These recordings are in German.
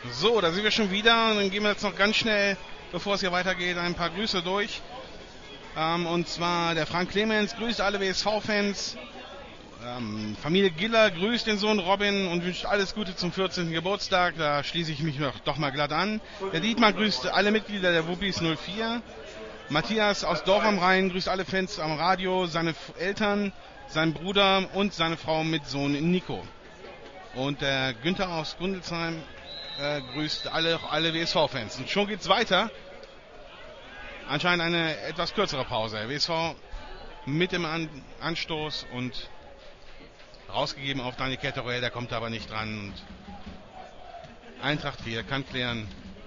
So, da sind wir schon wieder. Und dann gehen wir jetzt noch ganz schnell, bevor es hier weitergeht, ein paar Grüße durch. Und zwar der Frank Clemens grüßt alle WSV-Fans. Familie Giller grüßt den Sohn Robin und wünscht alles Gute zum 14. Geburtstag. Da schließe ich mich doch mal glatt an. Der Dietmar grüßt alle Mitglieder der Wuppis 04. Matthias aus Dorf am Rhein grüßt alle Fans am Radio, seine Eltern, seinen Bruder und seine Frau mit Sohn Nico. Und der Günther aus Gundelsheim grüßt alle WSV-Fans. Und schon geht's weiter. Anscheinend eine etwas kürzere Pause. WSV mit dem Anstoß und rausgegeben auf Daniel Ketteroel, der kommt aber nicht dran. Und Eintracht hier kann klären.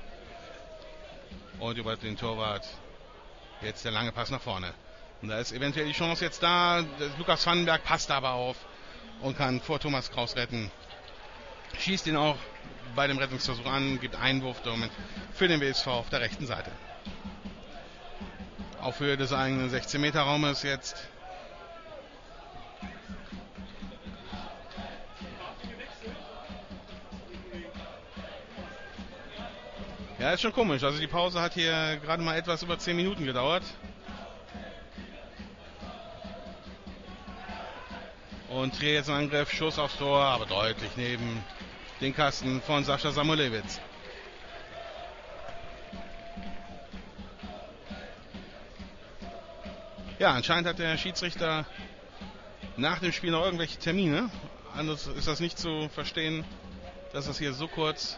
Und über den Torwart jetzt der lange Pass nach vorne. Und da ist eventuell die Chance jetzt da. Lukas Vandenberg passt aber auf und kann vor Thomas Kraus retten. Schießt ihn auch bei dem Rettungsversuch an, gibt Einwurf damit für den WSV auf der rechten Seite. Auf Höhe des eigenen 16-Meter-Raumes jetzt. Ja, ist schon komisch. Also die Pause hat hier gerade mal etwas über 10 Minuten gedauert. Und Trier jetzt im Angriff, Schuss aufs Tor, aber deutlich neben den Kasten von Sascha Samulewicz. Ja, anscheinend hat der Schiedsrichter nach dem Spiel noch irgendwelche Termine. Anders ist das nicht zu verstehen, dass es hier so kurz,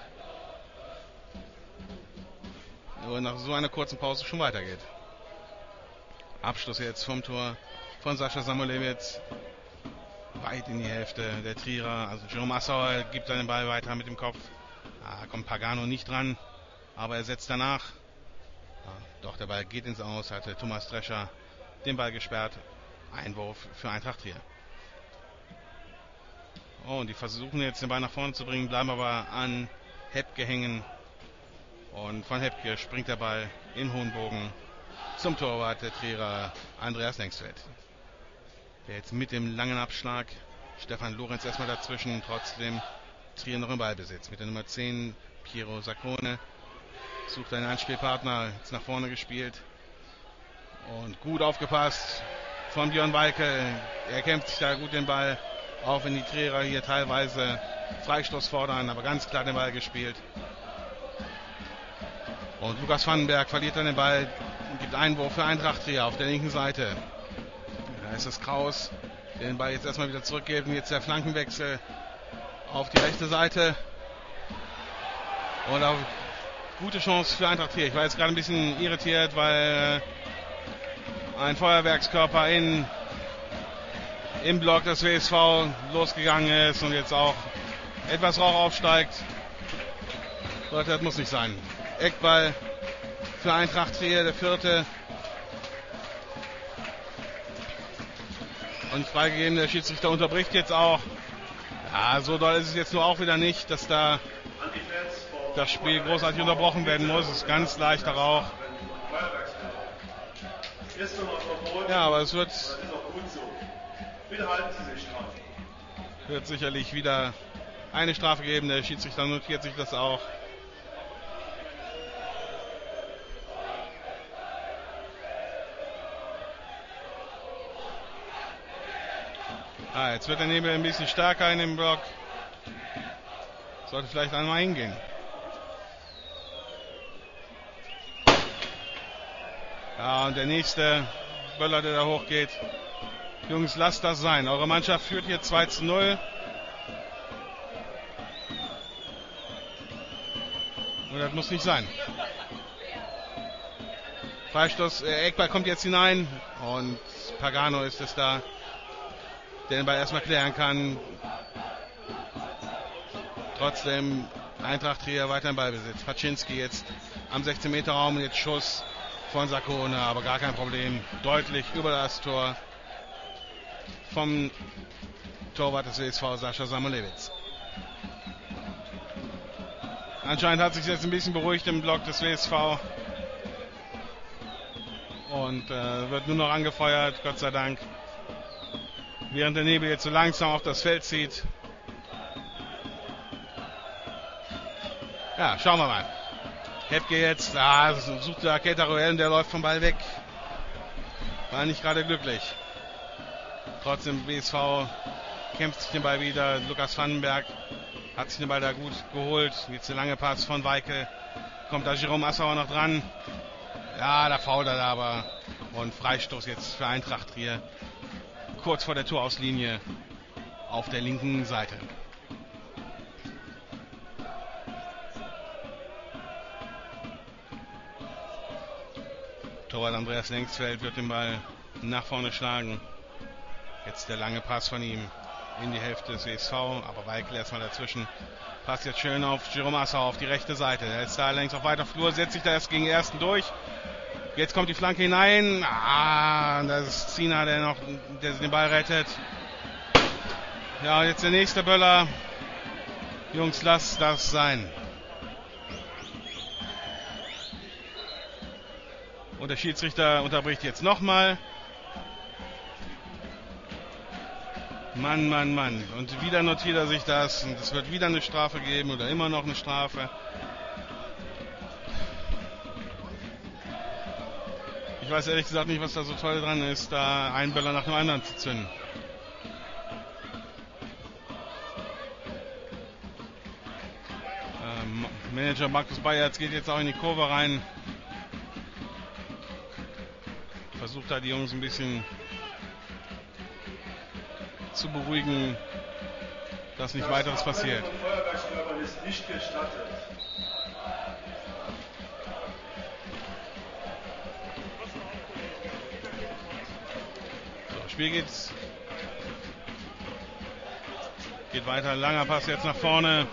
nur nach so einer kurzen Pause schon weitergeht. Abschluss jetzt vom Tor von Sascha Samulewicz. Weit in die Hälfte der Trierer. Also Jerome Assauer gibt seinen Ball weiter mit dem Kopf. Kommt Pagano nicht dran, aber er setzt danach. Doch, der Ball geht ins Aus, hatte Thomas Drescher den Ball gesperrt. Einwurf für Eintracht Trier. Oh, und die versuchen jetzt den Ball nach vorne zu bringen, bleiben aber an Hepke hängen. Und von Hepke springt der Ball in hohen Bogen zum Torwart der Trierer, Andreas Lengsfeld. Der jetzt mit dem langen Abschlag, Stefan Lorenz erstmal dazwischen, trotzdem Trier noch im Ballbesitz. Mit der Nummer 10, Piero Saccone, sucht einen Anspielpartner, jetzt nach vorne gespielt. Und gut aufgepasst von Björn Walke. Er kämpft sich da gut den Ball, auch wenn die Trierer hier teilweise Freistoß fordern, aber ganz klar den Ball gespielt. Und Lukas Vandenberg verliert dann den Ball, gibt Einwurf für Eintracht Trier auf der linken Seite. Da ist es Kraus, der den Ball jetzt erstmal wieder zurückgibt. Und jetzt der Flankenwechsel auf die rechte Seite. Und auch gute Chance für Eintracht Trier. Ich war jetzt gerade ein bisschen irritiert, weil ein Feuerwerkskörper im Block des WSV losgegangen ist und jetzt auch etwas Rauch aufsteigt. Leute, das muss nicht sein. Eckball für Eintracht Trier, der vierte. Und freigegeben, der Schiedsrichter unterbricht jetzt auch. Ja, so doll ist es jetzt nur auch wieder nicht, dass da das Spiel großartig unterbrochen werden muss. Es ist ganz leichter Rauch. Ja, aber es wird sicherlich wieder eine Strafe geben. Der Schiedsrichter notiert sich das auch. Jetzt wird der Nebel ein bisschen stärker in dem Block. Sollte vielleicht einmal hingehen. Ja, und der nächste Böller, der da hochgeht. Jungs, lasst das sein. Eure Mannschaft führt hier 2:0. Und das muss nicht sein. Freistoß, Eckball kommt jetzt hinein. Und Pagano ist es da, der den Ball erstmal klären kann. Trotzdem Eintracht Trier weiter im Ballbesitz. Paczynski jetzt am 16-Meter-Raum und jetzt Schuss von Saccone, aber gar kein Problem. Deutlich über das Tor vom Torwart des WSV, Sascha Samulewicz. Anscheinend hat sich jetzt ein bisschen beruhigt im Block des WSV. Und wird nur noch angefeuert, Gott sei Dank. Während der Nebel jetzt so langsam auf das Feld zieht. Ja, schauen wir mal. Hepke jetzt, sucht der Keteruel und der läuft vom Ball weg. War nicht gerade glücklich. Trotzdem BSV kämpft sich den Ball wieder. Lukas Vandenberg hat sich den Ball da gut geholt. Jetzt der lange Pass von Weike. Kommt da Jerome Assauer noch dran. Ja, da fault er da aber. Und Freistoß jetzt für Eintracht Trier. Kurz vor der Torauslinie auf der linken Seite. Torwart Andreas Lengsfeld wird den Ball nach vorne schlagen. Jetzt der lange Pass von ihm in die Hälfte des WSV, aber Weikl erstmal dazwischen. Passt jetzt schön auf Jerome Assauer auf die rechte Seite. Er ist da längs auf weiter Flur, setzt sich da erst gegen den ersten durch. Jetzt kommt die Flanke hinein. Das ist Zina, der den Ball rettet. Ja, jetzt der nächste Böller. Jungs, lasst das sein. Und der Schiedsrichter unterbricht jetzt nochmal. Mann, Mann, Mann. Und wieder notiert er sich das. Und es wird wieder eine Strafe geben oder immer noch eine Strafe. Ich weiß ehrlich gesagt nicht, was da so toll dran ist, da einen Böller nach dem anderen zu zünden. Manager Markus Bayertz geht jetzt auch in die Kurve rein. Versucht da die Jungs ein bisschen zu beruhigen, dass nicht weiteres passiert. So, Spiel geht weiter, langer Pass jetzt nach vorne.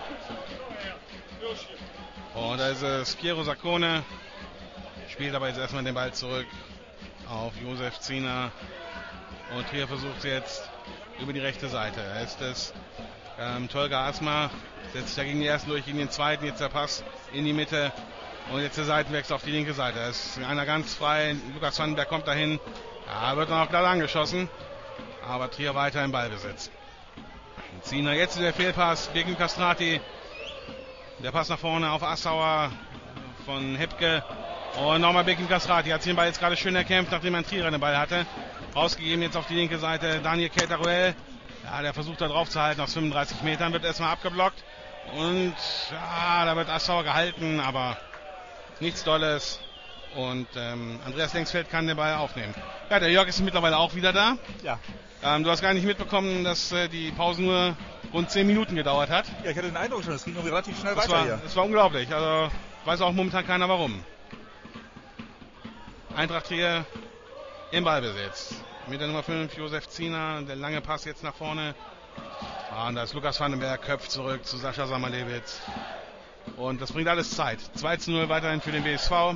Und da ist es Piero Saccone. Spielt aber jetzt erstmal den Ball zurück auf Josef Zina. Und hier versucht jetzt über die rechte Seite. Da ist es Tolga Asma. Setzt sich da gegen den ersten durch, gegen den zweiten. Jetzt der Pass in die Mitte. Und jetzt der Seitenwechsel auf die linke Seite. Da ist einer ganz frei. Lukas Vandenberg kommt dahin. Ja, wird dann auch klar angeschossen. Aber Trier weiter im Ballbesitz. Zina jetzt der Fehlpass. Birkin Castrati. Der Pass nach vorne auf Assauer von Hepke. Und nochmal Birkin Castrati. Hat sich den Ball jetzt gerade schön erkämpft, nachdem ein Trierer den Ball hatte. Rausgegeben jetzt auf die linke Seite Daniel Keteruel. Ja, der versucht da drauf zu halten aus 35 Metern. Wird erstmal abgeblockt. Und ja, da wird Assauer gehalten, aber nichts Dolles. Und Andreas Lengsfeld kann den Ball aufnehmen. Ja, der Jörg ist mittlerweile auch wieder da. Ja. Du hast gar nicht mitbekommen, dass die Pause nur rund 10 Minuten gedauert hat. Ja, ich hatte den Eindruck schon, es ging irgendwie relativ schnell weiter hier. Das war unglaublich. Also weiß auch momentan keiner warum. Eintracht Trier im Ballbesitz. Mit der Nummer 5 Josef Zina. Der lange Pass jetzt nach vorne. Und da ist Lukas Vandenberg, köpft zurück zu Sascha Samalewitz. Und das bringt alles Zeit. 2:0 weiterhin für den BSV.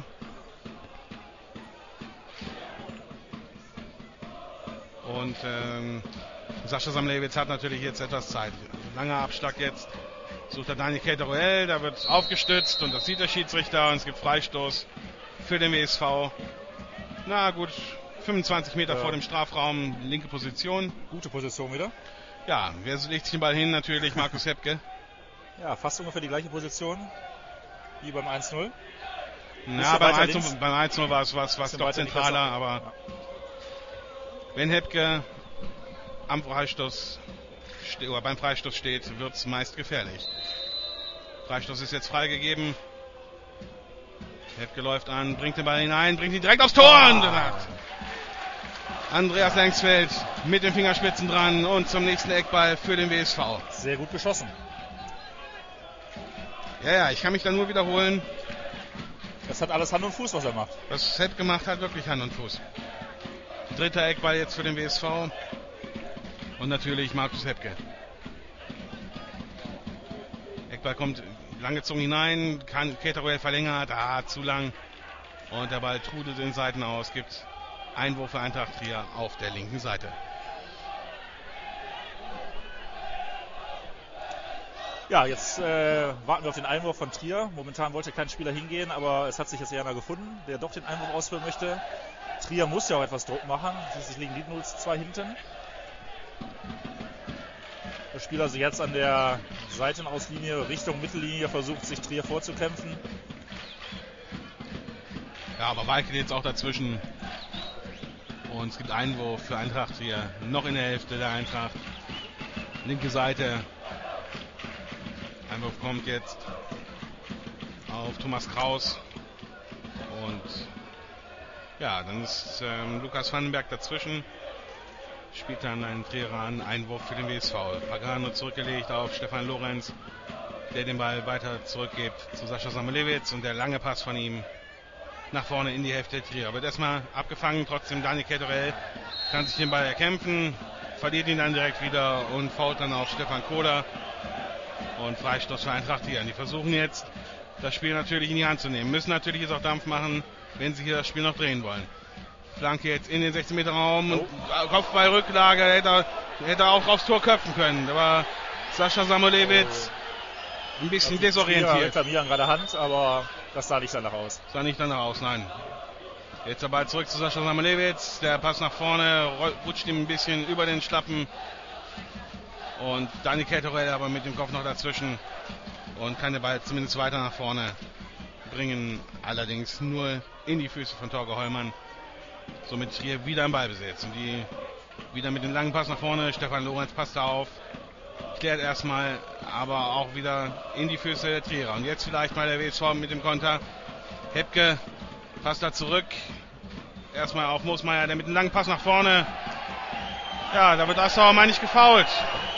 Und Sascha Samalewitz hat natürlich jetzt etwas Zeit. Langer Abschlag jetzt. Sucht der Daniel Keteruel. Da wird aufgestützt und das sieht der Schiedsrichter. Und es gibt Freistoß für den BSV. Na gut, 25 Meter vor dem Strafraum, linke Position. Gute Position wieder. Ja, wer legt sich den Ball hin? Natürlich Markus Hepke. Ja, fast ungefähr die gleiche Position wie beim 1:0. Ja, beim 1:0 war es doch zentraler, aber wenn Hepke beim Freistoß steht, wird es meist gefährlich. Freistoß ist jetzt freigegeben. Hepke läuft an, bringt den Ball hinein, bringt ihn direkt aufs Tor. Und Andreas Lengsfeld mit den Fingerspitzen dran und zum nächsten Eckball für den WSV. Sehr gut geschossen. Ja, ich kann mich da nur wiederholen. Das hat alles Hand und Fuß, was er macht. Was Hepke gemacht hat, wirklich Hand und Fuß. Dritter Eckball jetzt für den WSV. Und natürlich Markus Hepke. Eckball kommt langgezogen hinein, Keteruel verlängert, zu lang. Und der Ball trudelt den Seiten aus, gibt Einwurf für Eintracht Trier auf der linken Seite. Ja, jetzt warten wir auf den Einwurf von Trier. Momentan wollte kein Spieler hingehen, aber es hat sich jetzt einer gefunden, der doch den Einwurf ausführen möchte. Trier muss ja auch etwas Druck machen, schließlich liegen die 0:2 hinten. Der Spieler also jetzt an der Seitenauslinie Richtung Mittellinie versucht, sich Trier vorzukämpfen. Ja, aber Weikel jetzt auch dazwischen. Und es gibt Einwurf für Eintracht hier. Noch in der Hälfte der Eintracht. Linke Seite. Einwurf kommt jetzt auf Thomas Kraus. Und ja, dann ist Lukas Vandenberg dazwischen. Spielt dann einen Trierer an. Einwurf für den WSV. Pagano zurückgelegt auf Stefan Lorenz, der den Ball weiter zurückgibt zu Sascha Samuelewitz. Und der lange Pass von ihm nach vorne in die Hälfte der Trier. Wird erstmal abgefangen, trotzdem Dani Ketterel kann sich den Ball erkämpfen, verliert ihn dann direkt wieder und fault dann auf Stefan Kohler. Und Freistoß für Eintracht hier. Die versuchen jetzt, das Spiel natürlich in die Hand zu nehmen. Müssen natürlich jetzt auch Dampf machen, wenn sie hier das Spiel noch drehen wollen. Flanke jetzt in den 16-Meter-Raum und Kopfballrücklage, hätte auch aufs Tor köpfen können. Aber Sascha Samuelewitz ein bisschen desorientiert. Reklamieren gerade Hand, aber das sah nicht danach aus. Sah nicht danach aus, nein. Jetzt der Ball zurück zu Sascha Samuelewitz. Der Pass nach vorne, rutscht ihm ein bisschen über den Schlappen. Und Dani Ketterel aber mit dem Kopf noch dazwischen. Und kann den Ball zumindest weiter nach vorne bringen. Allerdings nur in die Füße von Torge Hollmann. Somit hier wieder im Ballbesitz. Und die wieder mit dem langen Pass nach vorne. Stefan Lorenz passt da auf. Klärt erstmal, aber auch wieder in die Füße der Trierer. Und jetzt vielleicht mal der WSV mit dem Konter. Hepke passt da zurück. Erstmal auf Moosmeier, der mit dem langen Pass nach vorne. Ja, da wird Assauer, meine ich, gefoult.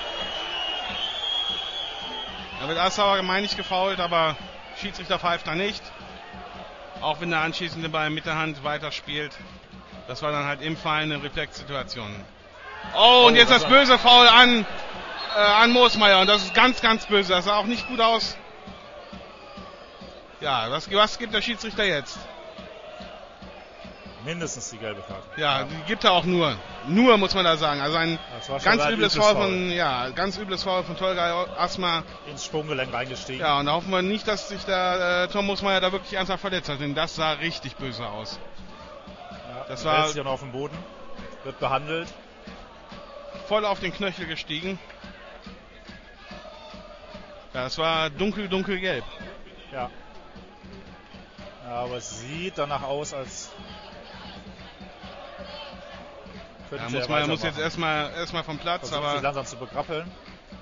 Aber Schiedsrichter pfeift da nicht. Auch wenn der anschließende Ball mit der Hand weiterspielt. Das war dann halt im Fallen eine Reflexsituation. Oh, und jetzt das böse Foul an Moosmeier. Und das ist ganz, ganz böse. Das sah auch nicht gut aus. Ja, was gibt der Schiedsrichter jetzt? Mindestens die gelbe Karte. Ja, die gibt er auch nur. Nur, muss man da sagen. Also ein ganz übles Foul von Tolga Asma. Ins Sprunggelenk reingestiegen. Ja, und da hoffen wir nicht, dass sich der Tom Moosmeier da wirklich ernsthaft verletzt hat. Denn das sah richtig böse aus. Ja, das war sich dann auf dem Boden. Wird behandelt. Voll auf den Knöchel gestiegen. Ja, das war dunkelgelb. Ja. Ja, aber es sieht danach aus, als ja, muss jetzt erstmal vom Platz, versucht, aber langsam zu begrappeln.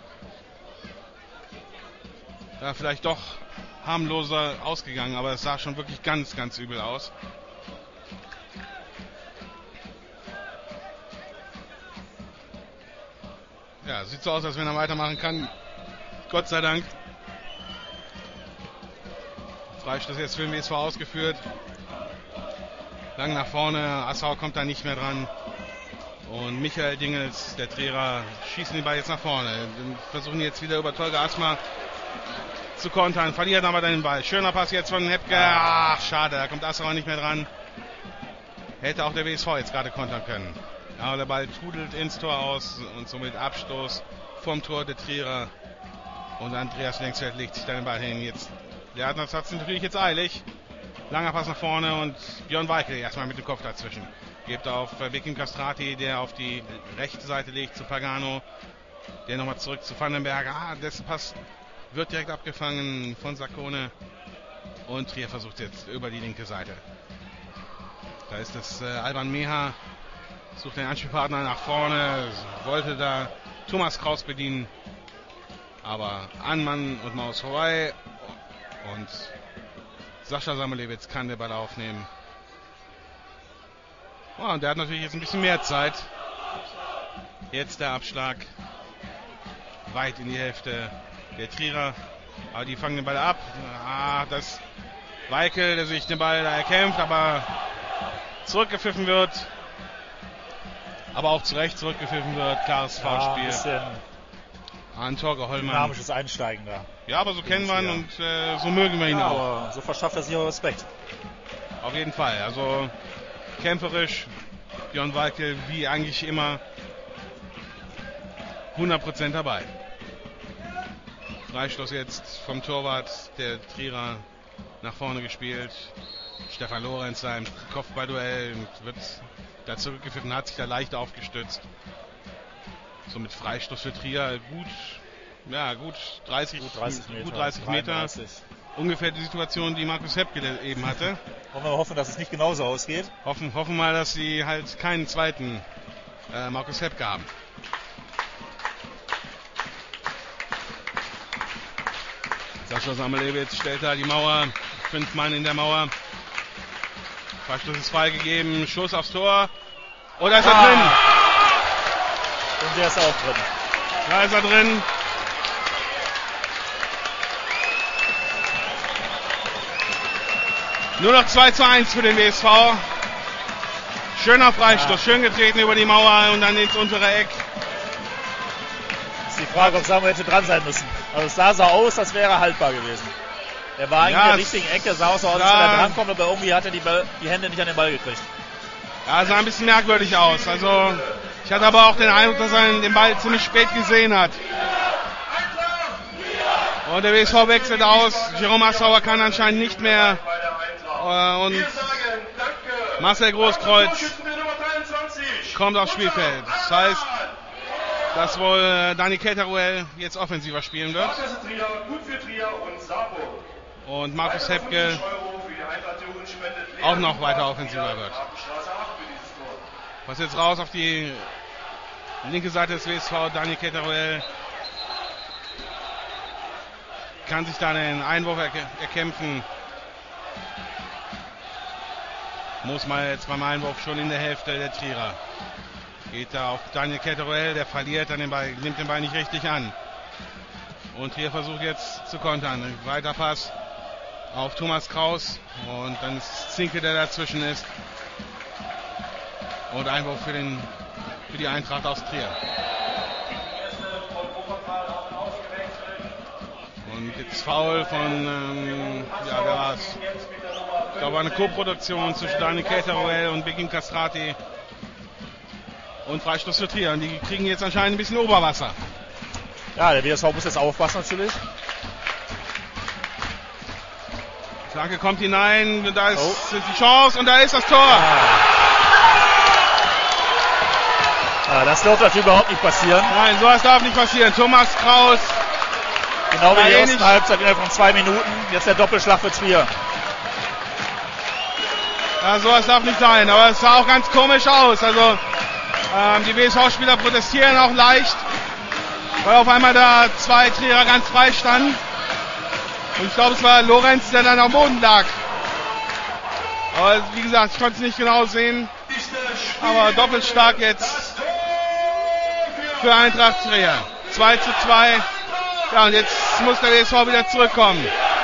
Ja, vielleicht doch harmloser ausgegangen, aber es sah schon wirklich ganz, ganz übel aus. Ja, sieht so aus, als wenn er weitermachen kann. Gott sei Dank. Freistoß jetzt für den WSV ausgeführt. Lang nach vorne, Assauer kommt da nicht mehr dran. Und Michael Dingels, der Trierer, schießen den Ball jetzt nach vorne. Versuchen jetzt wieder über Tolga Asma zu kontern, verlieren aber dann den Ball. Schöner Pass jetzt von Hepke. Ach, schade, da kommt Assauer nicht mehr dran. Hätte auch der WSV jetzt gerade kontern können. Aber der Ball trudelt ins Tor aus und somit Abstoß vom Tor der Trierer. Und Andreas Längsfeld legt sich dann den Ball hin. Jetzt, der hat es natürlich jetzt eilig. Langer Pass nach vorne und Björn Weikel erstmal mit dem Kopf dazwischen. Gibt auf Vikim Castrati, der auf die rechte Seite legt zu Pagano. Der nochmal zurück zu Vandenberg. Das Pass wird direkt abgefangen von Saccone. Und Trier versucht jetzt über die linke Seite. Da ist das Alban Meha. Sucht den Anspielpartner nach vorne. Wollte da Thomas Kraus bedienen. Aber an Mann und Maus vorbei. Und Sascha Samuelewitz kann den Ball aufnehmen. Oh, und der hat natürlich jetzt ein bisschen mehr Zeit. Jetzt der Abschlag. Weit in die Hälfte der Trierer. Aber die fangen den Ball ab. Das Weikel, der sich den Ball da erkämpft, aber zurückgepfiffen wird. Aber auch zu Recht zurückgepfiffen wird. Klares Foulspiel. An Torge Hollmann. Dynamisches Einsteigen da. Ja, aber so kennen wir ihn und so mögen wir ihn auch. Aber so verschafft er sich auch Respekt. Auf jeden Fall. Also kämpferisch, Björn Weikel wie eigentlich immer 100% dabei. Freistoß jetzt vom Torwart der Trierer nach vorne gespielt. Stefan Lorenz da im Kopfballduell wird da zurückgepfiffen, hat sich da leicht aufgestützt. So mit Freistoß für Trier gut 30 Meter. 33. Ungefähr die Situation, die Markus Hepke eben hatte. Wollen wir hoffen, dass es nicht genauso ausgeht. Hoffen mal, dass sie halt keinen zweiten Markus Hepke haben. Sascha Samuelewitz stellt da die Mauer. 5 Mann in der Mauer. Freistoß ist freigegeben. Schuss aufs Tor. Oh, da ist er drin. Und der ist auch drin. Da ist er drin. Nur noch 2:1 für den WSV. Schöner Freistoß, schön getreten über die Mauer und dann ins untere Eck. Ist die Frage, ob Samuel hätte dran sein müssen. Also es sah so aus, als wäre er haltbar gewesen. Er war eigentlich in der richtigen Ecke, sah aus, als wenn er drankommt, aber irgendwie hat er die Hände nicht an den Ball gekriegt. Ja, sah ein bisschen merkwürdig aus. Also ich hatte aber auch den Eindruck, dass er den Ball ziemlich spät gesehen hat. Und der WSV wechselt aus. Jerome Assauer kann anscheinend nicht mehr. Und Marcel Großkreuz kommt aufs Spielfeld. Das heißt, dass wohl Dani Ketteruel jetzt offensiver spielen wird. Und Markus Hepke auch noch weiter offensiver wird. Was jetzt raus auf die linke Seite des WSV. Dani Ketteruel kann sich dann einen Einwurf erkämpfen. Muss man jetzt beim Einwurf schon in der Hälfte der Trierer. Geht da auf Daniel Ketteruel, der verliert dann den Ball, nimmt den Ball nicht richtig an. Und Trier versucht jetzt zu kontern. Weiter Pass auf Thomas Kraus und dann ist Zinke, der dazwischen ist. Und Einwurf für die Eintracht aus Trier. Und jetzt Foul von, wer war's? Ich glaube, eine Co-Produktion zwischen Dani Ketteruel und Begim Castrati. Und Freistoß für Trier. Und die kriegen jetzt anscheinend ein bisschen Oberwasser. Ja, der WSV muss jetzt aufpassen natürlich. Flanke kommt hinein, da ist die Chance und da ist das Tor. Ja, das darf natürlich überhaupt nicht passieren. Nein, sowas darf nicht passieren. Thomas Kraus. Genau wie die erste Halbzeit innerhalb von 2 Minuten. Jetzt der Doppelschlag für Trier. Ja, sowas darf nicht sein, aber es sah auch ganz komisch aus. Also die WSV-Spieler protestieren auch leicht, weil auf einmal da 2 Trierer ganz frei standen. Und ich glaube, es war Lorenz, der dann am Boden lag. Aber wie gesagt, ich konnte es nicht genau sehen. Aber doppelstark jetzt für Eintracht Trier. 2:2. Ja, und jetzt muss der WSV wieder zurückkommen.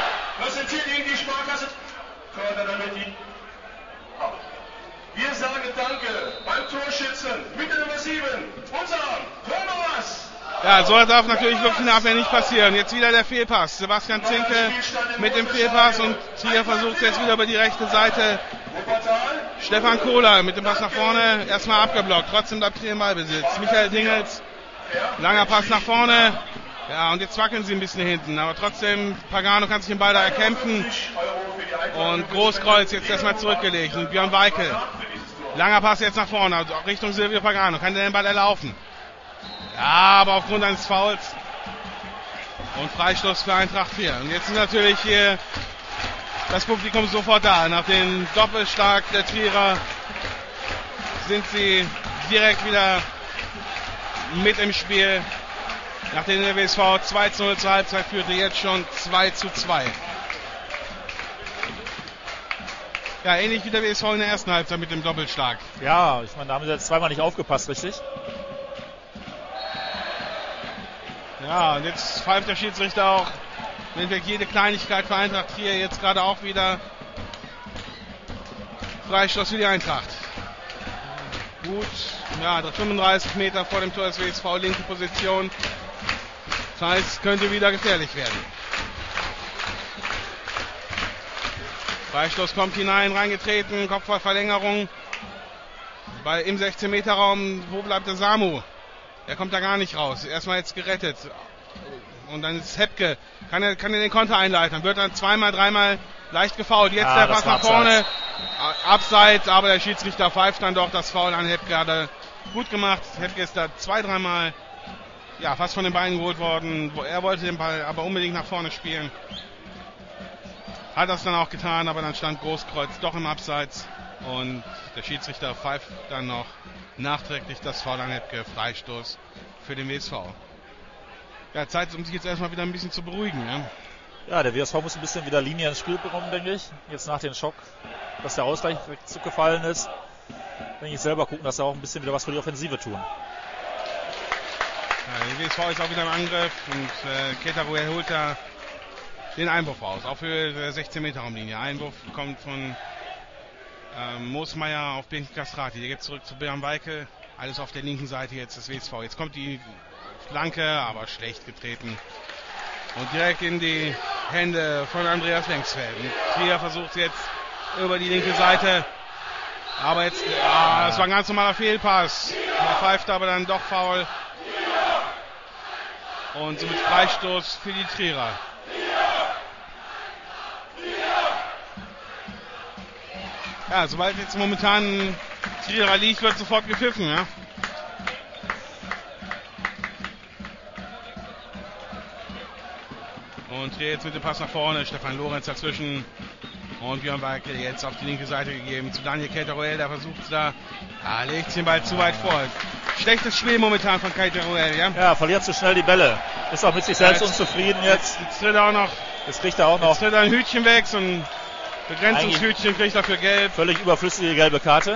Wir sagen Danke beim Torschützen mit der Nummer 7, unser Thomas. Ja, so darf natürlich wirklich in der Abwehr nicht passieren. Jetzt wieder der Fehlpass. Sebastian Zinke mit dem Fehlpass und Trier versucht jetzt wieder über die rechte Seite. Stefan Kohler mit dem Pass nach vorne, erstmal abgeblockt. Trotzdem bleibt Trier im Ballbesitz. Michael Dingels, langer Pass nach vorne. Ja, und jetzt wackeln sie ein bisschen hinten. Aber trotzdem, Pagano kann sich den Ball da erkämpfen. Und Großkreuz jetzt erstmal zurückgelegt. Und Björn Weikel. Langer Pass jetzt nach vorne, also Richtung Silvio Pagano. Kann der den Ball erlaufen? Ja, aber aufgrund eines Fouls. Und Freistoß für Eintracht 4. Und jetzt ist natürlich hier das Publikum sofort da. Nach dem Doppelschlag der Trierer sind sie direkt wieder mit im Spiel. Nachdem der WSV 2:0 zur Halbzeit führte, jetzt schon 2:2. Ja, ähnlich wie der WSV in der ersten Halbzeit mit dem Doppelschlag. Ja, ich meine, da haben sie jetzt zweimal nicht aufgepasst, richtig? Ja, und jetzt pfeift der Schiedsrichter auch jede Kleinigkeit für Eintracht Trier. Jetzt gerade auch wieder Freistoß für die Eintracht. Gut, ja, 35 Meter vor dem Tor des WSV, linke Position. Das heißt, könnte wieder gefährlich werden. Freistoß kommt hinein, reingetreten, Kopfballverlängerung. Im 16-Meter-Raum, wo bleibt der Samu? Der kommt da gar nicht raus. Erstmal jetzt gerettet. Und dann ist Hepke. Kann er den Konter einleiten. Dann wird dann zweimal, dreimal leicht gefoult. Jetzt der Pass nach vorne. Abseits, aber der Schiedsrichter pfeift dann doch das Foul an Hepke. Hat er gut gemacht. Hepke ist da 2-3 Mal ja, fast von den Beinen geholt worden. Er wollte den Ball aber unbedingt nach vorne spielen. Hat das dann auch getan, aber dann stand Großkreuz doch im Abseits. Und der Schiedsrichter pfeift dann noch nachträglich das Foul an Hebke, Freistoß für den WSV. Ja, Zeit, um sich jetzt erstmal wieder ein bisschen zu beruhigen. Ja, ja, der WSV muss ein bisschen wieder Linie ins Spiel bekommen, denke ich. Jetzt nach dem Schock, dass der Ausgleich zugefallen ist. Denke ich selber gucken, dass sie auch ein bisschen wieder was für die Offensive tun. Ja, der WSV ist auch wieder im Angriff und Ketaruel holt da den Einwurf raus. Auch für 16 Meter Raumlinie. Einwurf kommt von Moosmeier auf Birken Castrati. Der geht zurück zu Björn Weikel. Alles auf der linken Seite jetzt des WSV. Jetzt kommt die Flanke, aber schlecht getreten. Und direkt in die Hände von Andreas Lengsfeld. Und Trier versucht jetzt über die linke Seite. Aber jetzt, das war ein ganz normaler Fehlpass. Er pfeift aber dann doch Foul. Und somit Freistoß für die Trierer. Ja, sobald jetzt momentan Trierer liegt, wird sofort gepfiffen, ja. Und Trier jetzt mit dem Pass nach vorne, Stefan Lorenz dazwischen und Björn Weikel jetzt auf die linke Seite gegeben zu Daniel Ketaruel, der versucht da, legt den Ball zu weit vor. Schlechtes Spiel momentan von Ketaruel, ja. Ja, verliert zu schnell die Bälle. Ist auch mit sich selbst unzufrieden jetzt. Jetzt tritt er auch noch. Jetzt kriegt er auch noch. Jetzt tritt er ein Hütchen weg, so ein Begrenzungshütchen kriegt er für gelb. Völlig überflüssige gelbe Karte.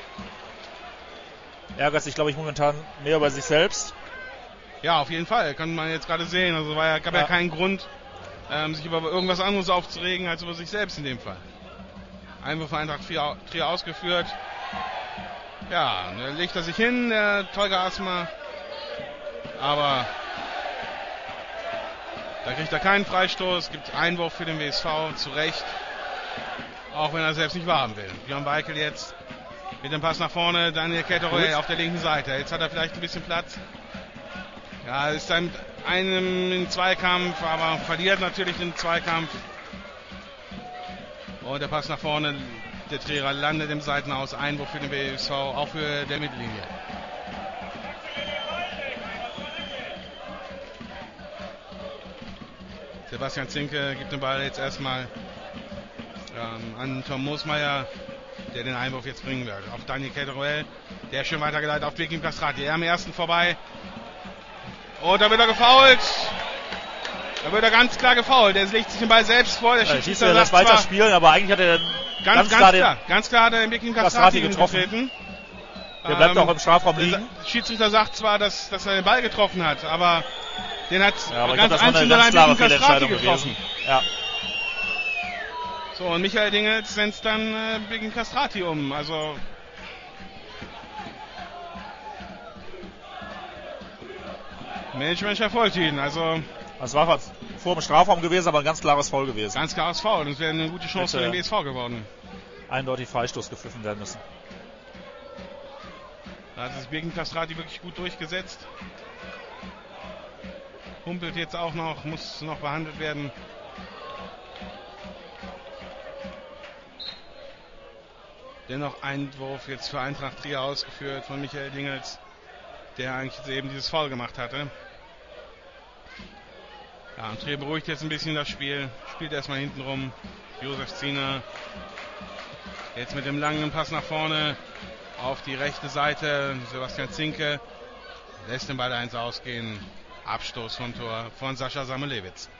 Ärgert sich, glaube ich, momentan mehr über sich selbst. Ja, auf jeden Fall. Kann man jetzt gerade sehen. Also gab ja keinen Grund, sich über irgendwas anderes aufzuregen, als über sich selbst in dem Fall. Einwurf für Eintracht Trier ausgeführt. Ja, da legt er sich hin, der Tolga Asma. Aber da kriegt er keinen Freistoß. Gibt Einwurf für den WSV, zu Recht. Auch wenn er selbst nicht wahren will. Björn Weikel jetzt mit dem Pass nach vorne. Daniel Ketaruel auf der linken Seite. Jetzt hat er vielleicht ein bisschen Platz. Ja, ist dann einem im Zweikampf, aber verliert natürlich den Zweikampf. Und der Pass nach vorne. Der Trierer landet im Seitenaus. Einwurf für den WSV, auch für der Mittellinie. Sebastian Zinke gibt den Ball jetzt erstmal an Tom Moosmeier, der den Einwurf jetzt bringen wird. Auf Daniel Ketaruel, der schön weitergeleitet auf Birkin Castrati. Er am ersten vorbei. Und da wird er gefoult. Da wird er ganz klar gefoult. Der legt sich den Ball selbst vor. Der Schiedsrichter das weiter spielen, aber eigentlich hat er ganz klar hat er den Birkin Castrati getroffen. Der bleibt auch im Strafraum liegen. Der Schiedsrichter sagt zwar, dass er den Ball getroffen hat, aber den hat ganz einzeln allein Birkin Castrati getroffen. Ja. So, und Michael Dingels senzt dann Birkin Castrati um. Also Management erfolgt ihn. Also das war vor dem Strafraum gewesen, aber ein ganz klares Foul gewesen. Ganz klares Foul. Und es wäre eine gute Chance für den WSV geworden. Eindeutig Freistoß gepfiffen werden müssen. Da hat sich Birkin Castrati wirklich gut durchgesetzt. Humpelt jetzt auch noch, muss noch behandelt werden. Dennoch Einwurf jetzt für Eintracht Trier ausgeführt von Michael Dingels, der eigentlich jetzt eben dieses Foul gemacht hatte. Ja, und Trier beruhigt jetzt ein bisschen das Spiel, spielt erstmal hinten rum. Josef Ziener jetzt mit dem langen Pass nach vorne auf die rechte Seite. Sebastian Zinke lässt den Ball 1 ausgehen. Abstoß vom Tor von Sascha Samuelewitz.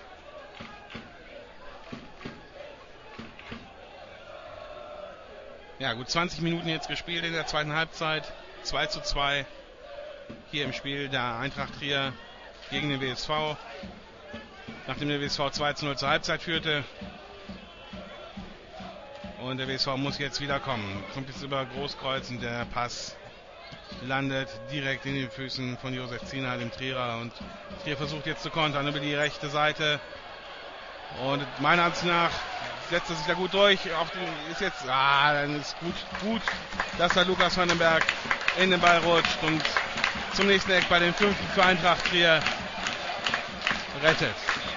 Ja, gut 20 Minuten jetzt gespielt in der zweiten Halbzeit. 2:2 hier im Spiel der Eintracht Trier gegen den WSV. Nachdem der WSV 2:0 zur Halbzeit führte. Und der WSV muss jetzt wieder kommen. Kommt jetzt über Großkreuz und der Pass landet direkt in den Füßen von Josef Ziener, dem Trierer. Und Trier versucht jetzt zu kontern über die rechte Seite. Und meiner Ansicht nach setzt er sich da gut durch. Ist jetzt, dann ist gut, dass da Lukas Vandenberg in den Ball rutscht und zum nächsten Eck bei den 5. für Eintracht Trier rettet.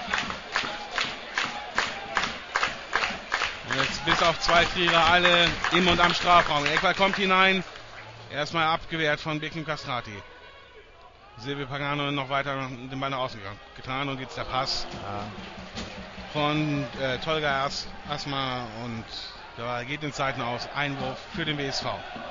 Und jetzt bis auf 2 Trierer alle im und am Strafraum. Eckball kommt hinein. Erstmal abgewehrt von Birkin Castrati. Silvio Pagano noch weiter den Ball nach außen getragen und jetzt der Pass von Tolga Asma und da geht ins Seitenaus. Einwurf für den WSV.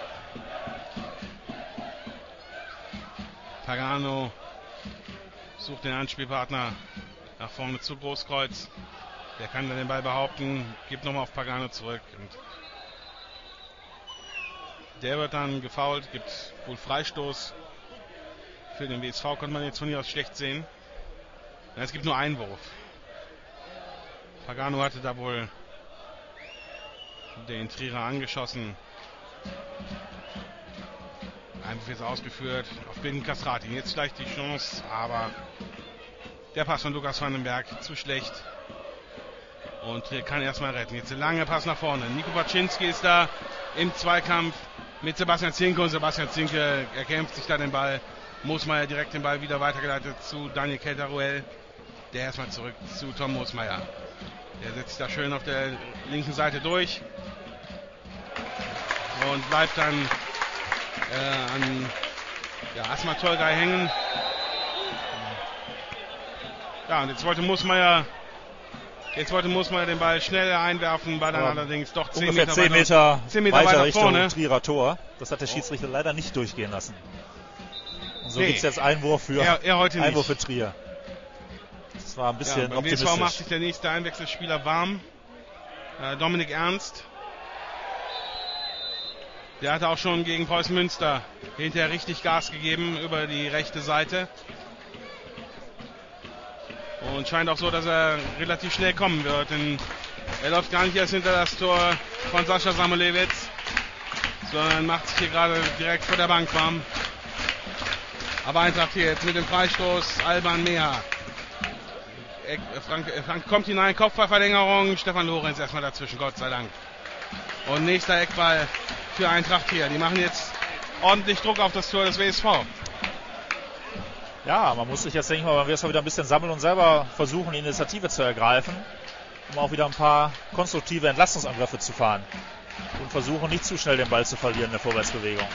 Pagano sucht den Anspielpartner nach vorne zu Großkreuz. Der kann dann den Ball behaupten, gibt nochmal auf Pagano zurück. Und der wird dann gefoult, gibt wohl Freistoß. Für den WSV konnte man jetzt von hier aus schlecht sehen. Ja, es gibt nur einen Wurf. Pagano hatte da wohl den Trierer angeschossen. Einfach jetzt ausgeführt auf Bin Castrati. Jetzt vielleicht die Chance, aber der Pass von Lukas Vandenberg zu schlecht. Und Trier kann erstmal retten. Jetzt der lange Pass nach vorne. Nico Baczynski ist da im Zweikampf mit Sebastian Zinke. Und Sebastian Zinke erkämpft sich da den Ball. Moosmeier direkt den Ball wieder weitergeleitet zu Daniel Kelteruel. Der erstmal zurück zu Tom Moosmeier. Der setzt sich da schön auf der linken Seite durch. Und bleibt dann an Asma Tolgay hängen. Ja, und jetzt wollte Moosmeier den Ball schnell einwerfen, war dann allerdings doch 10 Meter weiter Richtung vorne. Trierer Tor. Das hat der Schiedsrichter leider nicht durchgehen lassen. Und so gibt es jetzt Einwurf für Trier. Das war ein bisschen optimistisch. Beim WSV macht sich der nächste Einwechselspieler warm. Dominik Ernst. Der hatte auch schon gegen Preußen Münster hinterher richtig Gas gegeben über die rechte Seite. Und scheint auch so, dass er relativ schnell kommen wird. Denn er läuft gar nicht erst hinter das Tor von Sascha Samulewitz, sondern macht sich hier gerade direkt vor der Bank warm. Aber Eintracht hier jetzt mit dem Freistoß Alban Meha. Frank kommt hinein, Kopfballverlängerung, Stefan Lorenz erstmal dazwischen, Gott sei Dank. Und nächster Eckball für Eintracht hier. Die machen jetzt ordentlich Druck auf das Tor des WSV. Ja, man muss sich jetzt, denke ich mal, beim WSV wieder ein bisschen sammeln und selber versuchen, die Initiative zu ergreifen, um auch wieder ein paar konstruktive Entlastungsangriffe zu fahren. Und versuchen, nicht zu schnell den Ball zu verlieren in der Vorwärtsbewegung.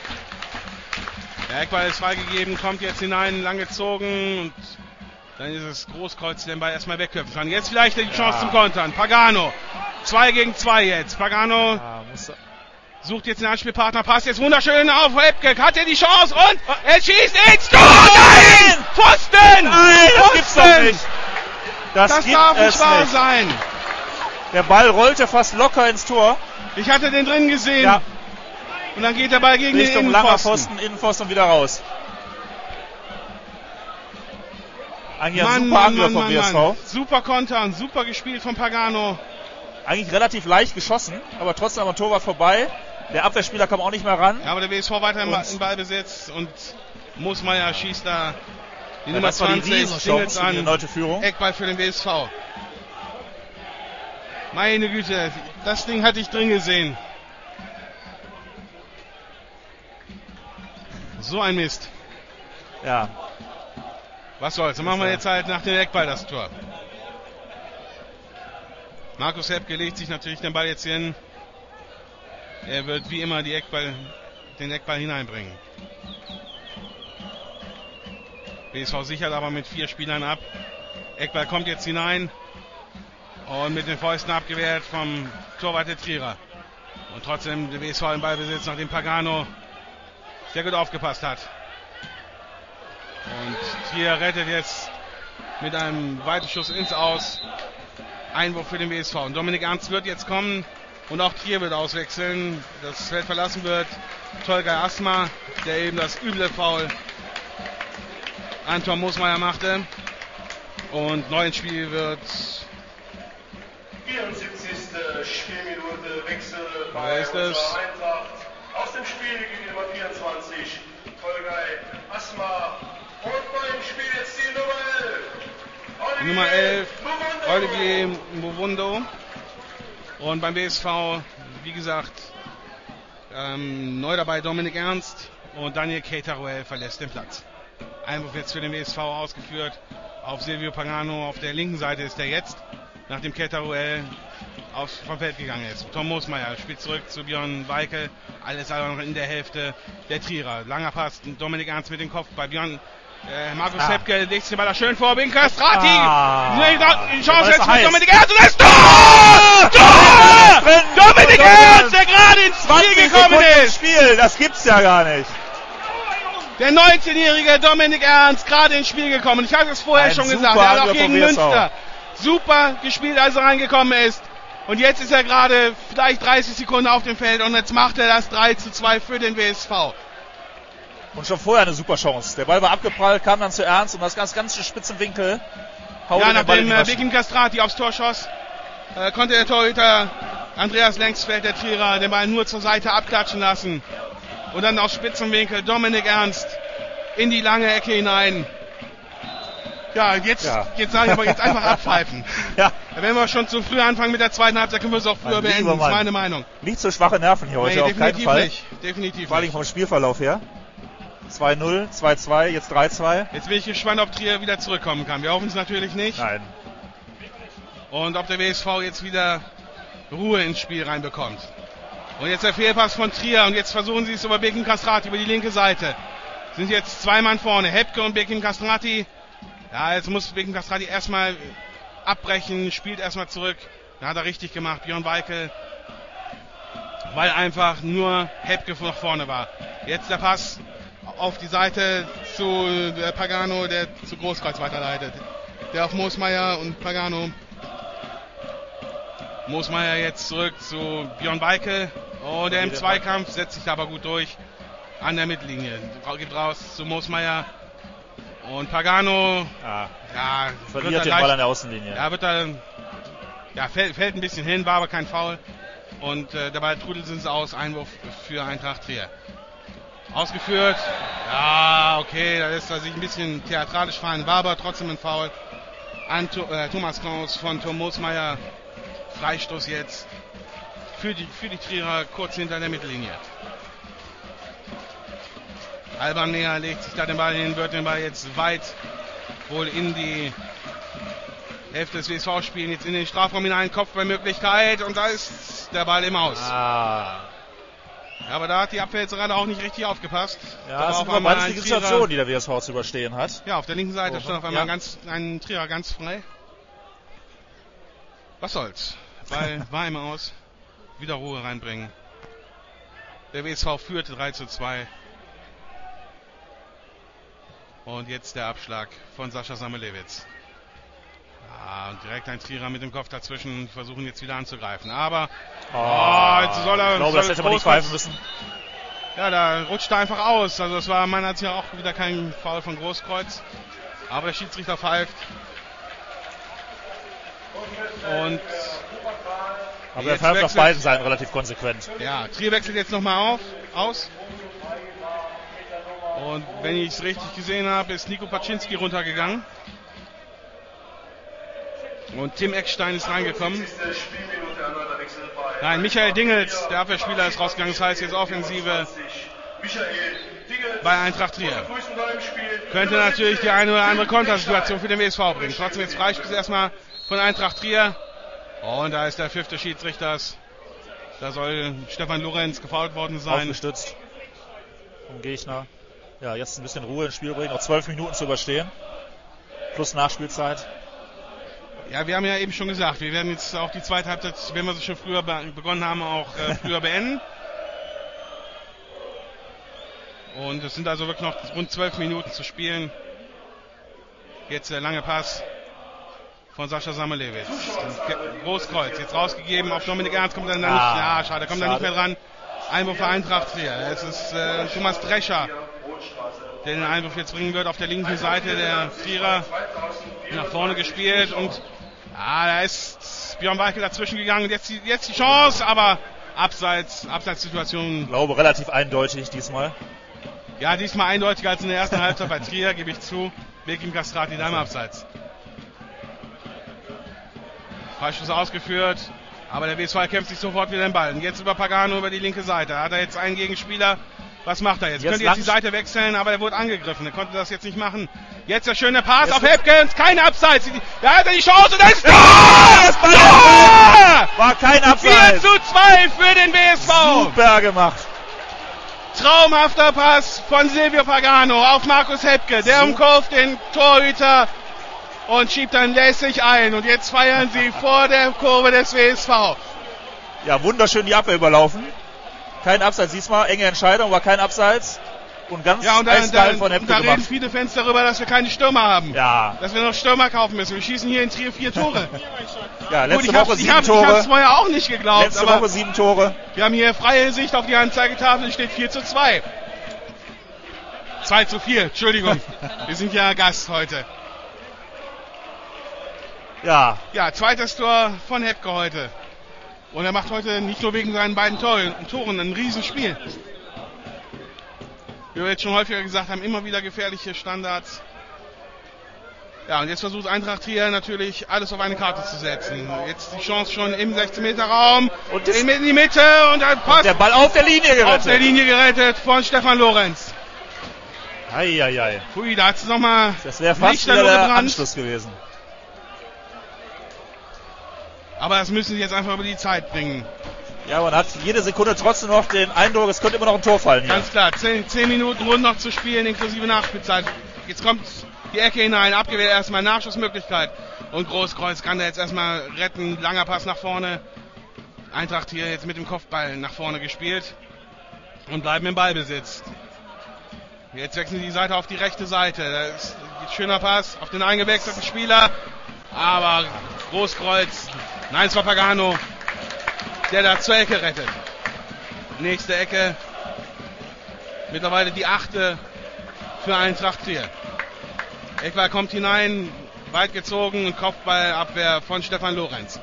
Der Eckball ist freigegeben, kommt jetzt hinein, lang gezogen und dann ist es Großkreuz, der den Ball erstmal wegköpfen kann. Jetzt vielleicht die Chance zum Kontern. Pagano, 2 gegen 2 jetzt. Pagano sucht jetzt den Anspielpartner, passt jetzt wunderschön auf Ebke, hat er die Chance und er schießt ins Tor! Nein! Pfosten! Nein, das gibt's doch nicht! Das darf nicht wahr sein! Der Ball rollte fast locker ins Tor. Ich hatte den drin gesehen. Ja. Und dann geht der Ball gegen Richtung den langer Pfosten, Innenpfosten und wieder raus. Eigentlich ein super Angriff vom WSV. Super Konter und super gespielt von Pagano. Eigentlich relativ leicht geschossen, aber trotzdem am Torwart vorbei. Der Abwehrspieler kam auch nicht mehr ran. Ja, aber der WSV weiter im Ballbesitz und Moosmeier schießt da die Nummer 20, klingelt an. Erneute Führung. Eckball für den WSV. Meine Güte, das Ding hatte ich drin gesehen. So ein Mist. Ja. Was soll's, dann machen wir jetzt halt nach dem Eckball das Tor. Markus Hebke legt sich natürlich den Ball jetzt hin. Er wird wie immer den Eckball hineinbringen. BSV sichert aber mit 4 Spielern ab. Eckball kommt jetzt hinein und mit den Fäusten abgewehrt vom Torwart der Trierer. Und trotzdem der BSV im Ballbesitz, nachdem Pagano sehr gut aufgepasst hat. Und Trier rettet jetzt mit einem weiten Schuss ins Aus. Einwurf für den BSV. Und Dominik Ernst wird jetzt kommen und auch Trier wird auswechseln. Das Feld verlassen wird Tolgay Asma, der eben das üble Foul an Tom Moosmeier machte. Und neu ins Spiel wird 74. Spielminute Wechsel bei unserer Eintracht. Aus dem Spiel gegen Nummer 24 Tolgay Asma. Und beim Spiel jetzt die Nummer 11. Olivier Mbuvundo. Und beim BSV, wie gesagt, neu dabei Dominik Ernst und Daniel Kelteruel verlässt den Platz. Einwurf jetzt für den BSV ausgeführt auf Silvio Pagano. Auf der linken Seite ist er jetzt, nachdem Kelteruel vom Feld gegangen ist. Tom Moosmeier spielt zurück zu Björn Weikel. Alles aber noch in der Hälfte der Trierer. Langer Pass, Dominik Ernst mit dem Kopf bei Björn. Markus Heppke legt sich mal schön vor. Bin Castrati. Die Chance jetzt mit Dominik Ernst. Und das Tor! Tor! Dominik Ernst, der gerade ins Spiel gekommen ist. Spiel, das gibt's ja gar nicht. Der 19-jährige Dominik Ernst gerade ins Spiel gekommen. Ich habe es vorher schon gesagt. Er hat auch gegen Münster super gespielt, als er reingekommen ist. Und jetzt ist er gerade vielleicht 30 Sekunden auf dem Feld und jetzt macht er das 3:2 für den WSV. Und schon vorher eine super Chance. Der Ball war abgeprallt, kam dann zu Ernst und das ganz spitzen Winkel. Ja, nachdem Bekim Castrati aufs Tor schoss, konnte der Torhüter Andreas Längsfeld, der Trierer, den Ball nur zur Seite abklatschen lassen. Und dann aus Spitzenwinkel Dominik Ernst in die lange Ecke hinein. Ja, jetzt sage ich aber jetzt einfach abpfeifen. Ja. Wenn wir schon zu früh anfangen mit der zweiten Halbzeit, können wir es auch früher beenden. Das ist meine Meinung. Nicht so schwache Nerven hier heute, auf keinen Fall. Definitiv vor allem vom Spielverlauf her. 2-0, 2-2, jetzt 3-2. Jetzt bin ich gespannt, ob Trier wieder zurückkommen kann. Wir hoffen es natürlich nicht. Nein. Und ob der WSV jetzt wieder Ruhe ins Spiel reinbekommt. Und jetzt der Fehlpass von Trier. Und jetzt versuchen sie es über Bekim Castrati, über die linke Seite. Sind jetzt zwei Mann vorne. Heppke und Bekim Castrati. Ja, jetzt muss Bekim Castrati erstmal abbrechen. Spielt erstmal zurück. Da hat er richtig gemacht. Björn Weikel. Weil einfach nur Heppke nach vorne war. Jetzt der Pass auf die Seite zu Pagano, der zu Großkreuz weiterleitet. Der auf Moosmeier und Pagano. Moosmeier jetzt zurück zu Björn Weikel. Oh, der im Zweikampf setzt sich aber gut durch. An der Mittellinie. Geht raus zu Moosmeier. Und Pagano. Verliert den Ball an der Außenlinie. Ja, wird da. Ja, fällt ein bisschen hin, war aber kein Foul. Und der Ball trudelt es aus. Einwurf für Eintracht Trier. Ausgeführt. Ja, okay, da lässt er sich ein bisschen theatralisch fallen. War aber trotzdem ein Foul. An Thomas Kraus von Tom Moosmeier. Freistoß jetzt für die Trierer kurz hinter der Mittellinie. Alban Näher legt sich da den Ball hin, wird den Ball jetzt weit wohl in die Hälfte des WSV spielen, jetzt in den Strafraum hinein, Kopfballmöglichkeit und da ist der Ball im Aus. Ja, aber da hat die Abwehr jetzt gerade auch nicht richtig aufgepasst. Ja, das ist eine brenzlige Situation, die der WSV zu überstehen hat. Ja, auf der linken Seite stand auf einmal ein Trierer ganz frei. Was soll's? Ball war im Aus. Wieder Ruhe reinbringen. Der WSV führte 3:2. Und jetzt der Abschlag von Sascha Samelewitz. Ja, und direkt ein Trierer mit dem Kopf dazwischen. Versuchen jetzt wieder anzugreifen. Aber jetzt soll er. Ich glaube, das hätte man nicht pfeifen müssen. Ja, da rutscht er einfach aus. Also es war meiner Ansicht nach auch wieder kein Foul von Großkreuz. Aber der Schiedsrichter pfeift. Und aber er pfeift auf beiden Seiten relativ konsequent. Ja, Trier wechselt jetzt nochmal aus. Und wenn ich es richtig gesehen habe, ist Nico Paczynski runtergegangen. Und Tim Eckstein ist reingekommen. Nein, Michael Dingels, der Abwehrspieler, ist rausgegangen. Das heißt jetzt Offensive bei Eintracht Trier. Könnte natürlich die eine oder andere Kontersituation für den WSV bringen. Trotzdem jetzt Freistoß erstmal von Eintracht Trier. Und da ist der Pfiff des Schiedsrichters. Da soll Stefan Lorenz gefoult worden sein. Aufgestützt vom Gegner. Ja, jetzt ein bisschen Ruhe ins Spiel bringen. Noch 12 Minuten zu überstehen. Plus Nachspielzeit. Ja, wir haben ja eben schon gesagt, wir werden jetzt auch die zweite Halbzeit, wenn wir sie schon früher begonnen haben, auch früher beenden. Und es sind also wirklich noch rund 12 Minuten zu spielen. Jetzt der lange Pass von Sascha Samelewitz. Großkreuz, jetzt rausgegeben auf Dominik Ernst, kommt er dann nicht. Ja, schade, kommt er nicht mehr dran. Einwurf für Eintracht Trier. Es ist Thomas Drescher, der den Einwurf jetzt bringen wird auf der linken Seite der Trierer. Nach vorne gespielt und da ist Björn Weikel dazwischen gegangen. Jetzt die Chance, aber Abseitssituation. Ich glaube, relativ eindeutig diesmal. Ja, diesmal eindeutiger als in der ersten Halbzeit bei Trier, gebe ich zu. Bekim Castrati da im Abseits. Freistoß ausgeführt, aber der WSV kämpft sich sofort wieder den Ball. Und jetzt über Pagano über die linke Seite. Da hat er jetzt einen Gegenspieler. Was macht er jetzt? Könnte jetzt die Seite wechseln, aber er wurde angegriffen. Er konnte das jetzt nicht machen. Jetzt der schöne Pass auf Hepkens. Keine Abseits. Da hat er die Chance. Und das ist Tor! War kein Abseits. 4:2 für den WSV. Super gemacht. Traumhafter Pass von Silvio Pagano auf Markus Hebke. Der umkurvt den Torhüter und schiebt dann lässig ein. Und jetzt feiern sie vor der Kurve des WSV. Ja, wunderschön die Abwehr überlaufen. Kein Abseits diesmal, enge Entscheidung, war kein Abseits. Und ganz eiskalt von Hebke da gemacht. reden viele Fans darüber, dass wir keine Stürmer haben. Ja. Dass wir noch Stürmer kaufen müssen. Wir schießen hier in Trier 4 Tore. Ja, letzte Gut, Woche 7 Tore. Ich habe es vorher auch nicht geglaubt. Letzte Woche 7 Tore. Wir haben hier freie Sicht auf die Anzeigetafel, es steht 4:2. 2:4, Entschuldigung. Wir sind ja Gast heute. Ja. Ja, zweites Tor von Hebke heute. Und er macht heute nicht nur wegen seinen beiden Toren ein Riesenspiel. Wie wir jetzt schon häufiger gesagt haben, immer wieder gefährliche Standards. Ja, und jetzt versucht Eintracht Trier natürlich alles auf eine Karte zu setzen. Jetzt die Chance schon im 16-Meter-Raum. Und in die Mitte und dann passt. Und der Ball auf der Linie gerettet. Auf der Linie gerettet von Stefan Lorenz. Eieiei. Hui, da hat es nochmal. Das wäre fast wieder der Anschluss gewesen. Aber das müssen sie jetzt einfach über die Zeit bringen. Ja, man hat jede Sekunde trotzdem noch den Eindruck, es könnte immer noch ein Tor fallen hier. Ganz klar, 10 Minuten rund noch zu spielen, inklusive Nachspielzeit. Jetzt kommt die Ecke hinein, abgewehrt erstmal Nachschussmöglichkeit. Und Großkreuz kann da jetzt erstmal retten, langer Pass nach vorne. Eintracht hier jetzt mit dem Kopfball nach vorne gespielt und bleiben im Ballbesitz. Jetzt wechseln die Seite auf die rechte Seite. Da ist ein schöner Pass auf den eingewechselten Spieler. Aber Großkreuz, nein, es war Pagano, der da zur Ecke rettet. Nächste Ecke. Mittlerweile die 8. für Eintracht Trier. Eckler kommt hinein, weit gezogen und Kopfballabwehr von Stefan Lorenz.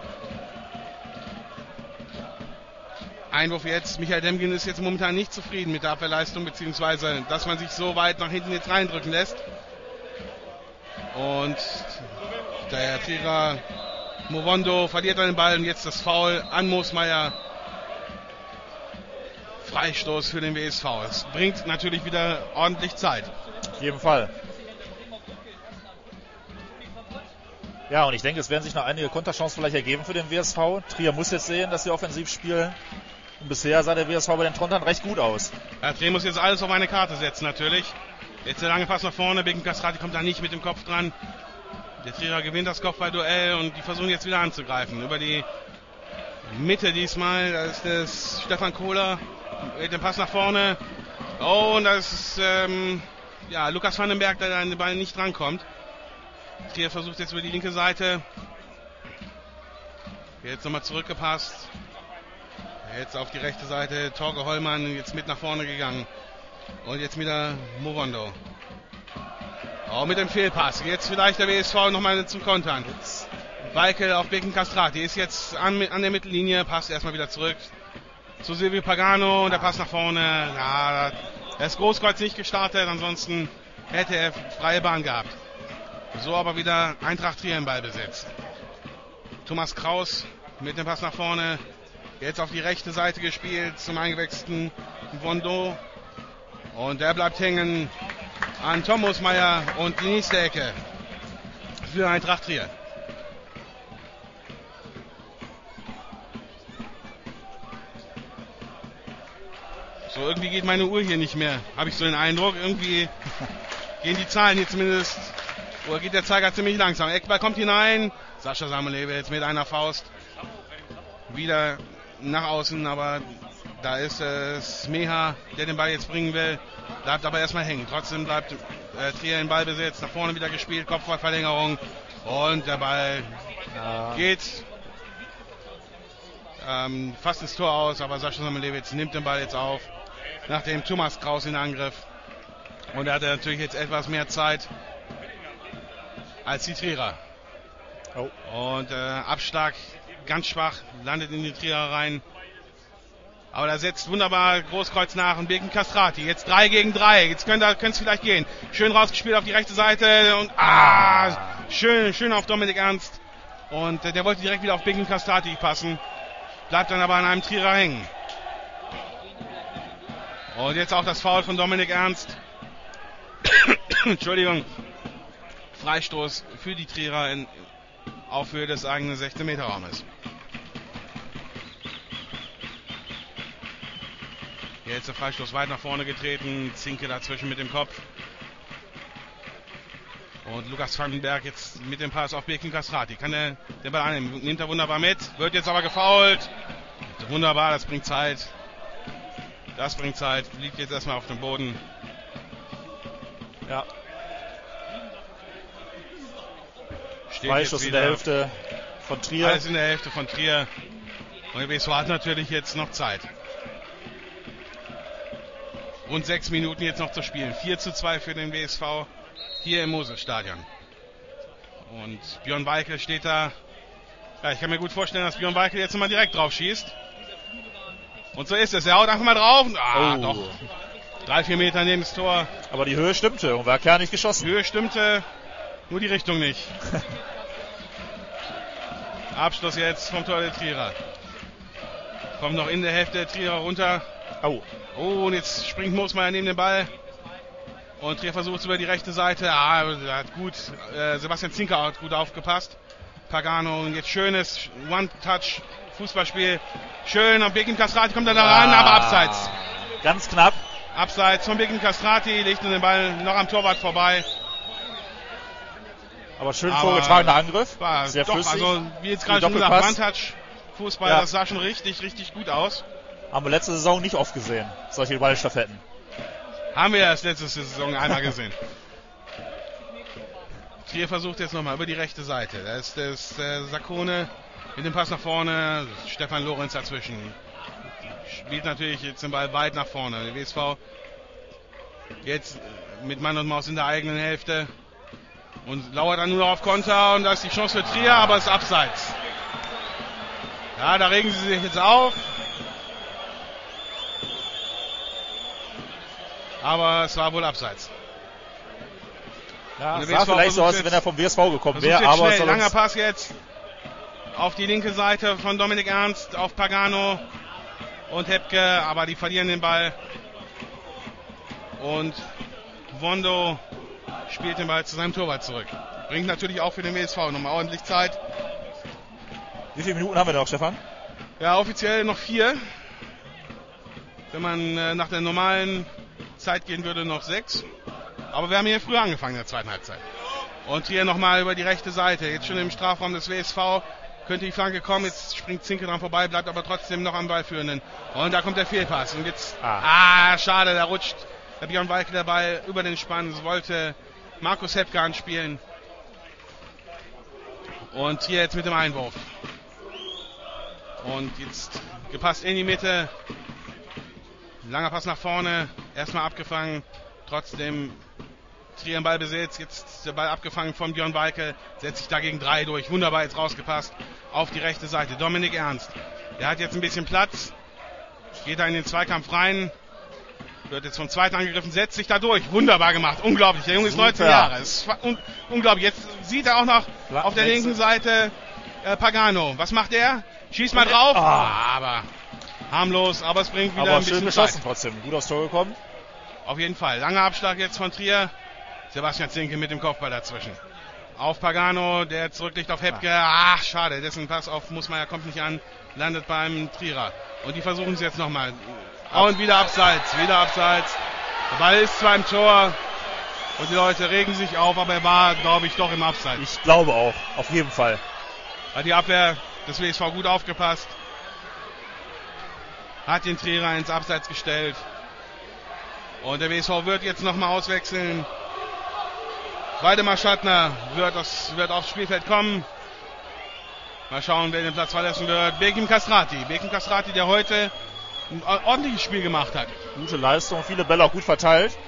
Einwurf jetzt. Michael Demgen ist jetzt momentan nicht zufrieden mit der Abwehrleistung, beziehungsweise dass man sich so weit nach hinten jetzt reindrücken lässt. Und der Trierer Movondo verliert den Ball und jetzt das Foul an Moosmeier. Freistoß für den WSV. Es bringt natürlich wieder ordentlich Zeit. Auf jeden Fall. Ja, und ich denke, es werden sich noch einige Konterchancen vielleicht ergeben für den WSV. Trier muss jetzt sehen, dass sie offensiv spielen. Und bisher sah der WSV bei den Trontern recht gut aus. Ja, Trier muss jetzt alles auf eine Karte setzen natürlich. Jetzt der lange Pass nach vorne. Beken Castrati kommt da nicht mit dem Kopf dran. Der Trierer gewinnt das Kopfballduell und die versuchen jetzt wieder anzugreifen. Über die Mitte diesmal. Da ist das Stefan Kohler mit dem Pass nach vorne. Oh, und das ist Lukas Vandenberg, der an den Ball nicht drankommt. Trier versucht jetzt über die linke Seite. Jetzt nochmal zurückgepasst. Jetzt auf die rechte Seite. Torge Hollmann jetzt mit nach vorne gegangen. Und jetzt wieder Movondo. Auch mit dem Fehlpass. Jetzt vielleicht der WSV nochmal zum Kontern. Weikel auf Beken Castrati. Ist jetzt an der Mittellinie. Passt erstmal wieder zurück zu Silvio Pagano. Und der Pass nach vorne. Ja, er ist Großkreuz nicht gestartet. Ansonsten hätte er freie Bahn gehabt. So aber wieder Eintracht Trier im Ballbesitz. Thomas Kraus mit dem Pass nach vorne. Jetzt auf die rechte Seite gespielt zum eingewechselten Vondo. Und der bleibt hängen an Tom Moosmeier und die nächste Ecke für Eintracht Trier. So, irgendwie geht meine Uhr hier nicht mehr. Habe ich so den Eindruck. Irgendwie gehen die Zahlen hier zumindest, oder geht der Zeiger ziemlich langsam. Eckball kommt hinein. Sascha Samulewe jetzt mit einer Faust wieder nach außen, aber da ist es Meha, der den Ball jetzt bringen will. Bleibt aber erstmal hängen. Trotzdem bleibt Trier in Ballbesitz. Nach vorne wieder gespielt. Kopfballverlängerung. Und der Ball geht fast ins Tor aus. Aber Sascha Samuelewitz nimmt den Ball jetzt auf. Nachdem Thomas Kraus in Angriff. Und er hatte natürlich jetzt etwas mehr Zeit als die Trierer. Und Abschlag ganz schwach. Landet in die Trierer rein. Aber da setzt wunderbar Großkreuz nach und Beken Castrati. Jetzt 3 gegen 3. Jetzt könnte es vielleicht gehen. Schön rausgespielt auf die rechte Seite. Und schön auf Dominik Ernst. Und der wollte direkt wieder auf Beken Castrati passen. Bleibt dann aber an einem Trierer hängen. Und jetzt auch das Foul von Dominik Ernst. Entschuldigung. Freistoß für die Trierer auf Höhe des eigenen 16-Meter-Raumes. Jetzt der Freistoß weit nach vorne getreten. Zinke dazwischen mit dem Kopf. Und Lukas Vandenberg jetzt mit dem Pass auf Bekim Castrati. Kann er den Ball annehmen. Nimmt er wunderbar mit. Wird jetzt aber gefoult. Wunderbar, das bringt Zeit. Das bringt Zeit. Liegt jetzt erstmal auf dem Boden. Ja. Freistoß in der Hälfte von Trier. Alles in der Hälfte von Trier. Und der WSV hat natürlich jetzt noch Zeit. Rund 6 Minuten jetzt noch zu spielen. 4:2 für den WSV hier im Moses-Stadion. Und Björn Weikel steht da. Ja, ich kann mir gut vorstellen, dass Björn Weikel jetzt mal direkt drauf schießt. Und so ist es. Er haut einfach mal drauf. Doch. 3-4 Meter neben das Tor. Aber die Höhe stimmte und war kernig geschossen. Die Höhe stimmte, nur die Richtung nicht. Abschluss jetzt vom Tor der Trierer. Kommt noch in der Hälfte der Trierer runter. Und jetzt springt Moosmeier neben den Ball. Und Trier versucht es über die rechte Seite. Hat gut. Sebastian Zinker hat gut aufgepasst. Pagano und jetzt schönes One-Touch Fußballspiel. Schön. Und Bekim Castrati kommt dann da ran, aber abseits. Ganz knapp. Abseits von Bekim Castrati, legt den Ball noch am Torwart vorbei. Aber schön vorgetragener Angriff. War sehr doch, flüssig. also wie jetzt gerade schon gesagt, One-Touch Fußball, das sah schon richtig, richtig gut aus. Haben wir letzte Saison nicht oft gesehen, solche Ballstaffetten. Haben wir erst letzte Saison einmal gesehen. Trier versucht jetzt nochmal über die rechte Seite. Da ist Sakone mit dem Pass nach vorne. Stefan Lorenz dazwischen. Spielt natürlich jetzt den Ball weit nach vorne. Der WSV jetzt mit Mann und Maus in der eigenen Hälfte. Und lauert dann nur noch auf Konter. Und da ist die Chance für Trier, aber es ist abseits. Ja, da regen sie sich jetzt auf. Aber es war wohl abseits. Ja, es sah vielleicht so aus, als wenn er vom WSV gekommen wäre. Aber schnell, langer Pass jetzt auf die linke Seite von Dominik Ernst auf Pagano und Hepke, aber die verlieren den Ball. Und Wondo spielt den Ball zu seinem Torwart zurück. Bringt natürlich auch für den WSV nochmal ordentlich Zeit. Wie viele Minuten haben wir noch, Stefan? Ja, offiziell noch 4. Wenn man nach der normalen Zeit gehen würde, noch 6. Aber wir haben hier früher angefangen in der zweiten Halbzeit. Und Trier nochmal über die rechte Seite. Jetzt schon im Strafraum des WSV. Könnte die Flanke kommen. Jetzt springt Zinke dran vorbei, bleibt aber trotzdem noch am Ballführenden. Und da kommt der Fehlpass. Und jetzt, schade, da rutscht der Björn Weikel der Ball über den Spann. Es wollte Markus Hepke anspielen. Und hier jetzt mit dem Einwurf. Und jetzt gepasst in die Mitte. Langer Pass nach vorne. Erstmal abgefangen. Trotzdem Trier im Ballbesitz. Jetzt der Ball abgefangen von Björn Weikel. Setzt sich dagegen 3 durch. Wunderbar jetzt rausgepasst. Auf die rechte Seite. Dominik Ernst. Der hat jetzt ein bisschen Platz. Geht da in den Zweikampf rein. Wird jetzt vom Zweiten angegriffen. Setzt sich da durch. Wunderbar gemacht. Unglaublich. Der Junge ist 19 Jahre. Es ist unglaublich. Jetzt sieht er auch noch auf der linken Seite Pagano. Was macht er? Schießt mal drauf. Aber harmlos. Aber es bringt wieder ein bisschen schön geschossen trotzdem. Gut aufs Tor gekommen. Auf jeden Fall. Langer Abschlag jetzt von Trier. Sebastian Zinke mit dem Kopfball dazwischen. Auf Pagano, der zurücklegt auf Hepke. Schade. Dessen Pass auf Moosmeier kommt nicht an. Landet beim Trierer. Und die versuchen es jetzt nochmal. Und wieder abseits. Wieder abseits. Der Ball ist zwar im Tor. Und die Leute regen sich auf. Aber er war, glaube ich, doch im Abseits. Ich glaube auch. Auf jeden Fall. Hat die Abwehr des WSV gut aufgepasst. Hat den Trierer ins Abseits gestellt. Und der WSV wird jetzt nochmal auswechseln. Waldemar Schattner wird aufs Spielfeld kommen. Mal schauen, wer den Platz verlassen wird. Bekim Castrati. Bekim Castrati, der heute ein ordentliches Spiel gemacht hat. Gute Leistung, viele Bälle auch gut verteilt.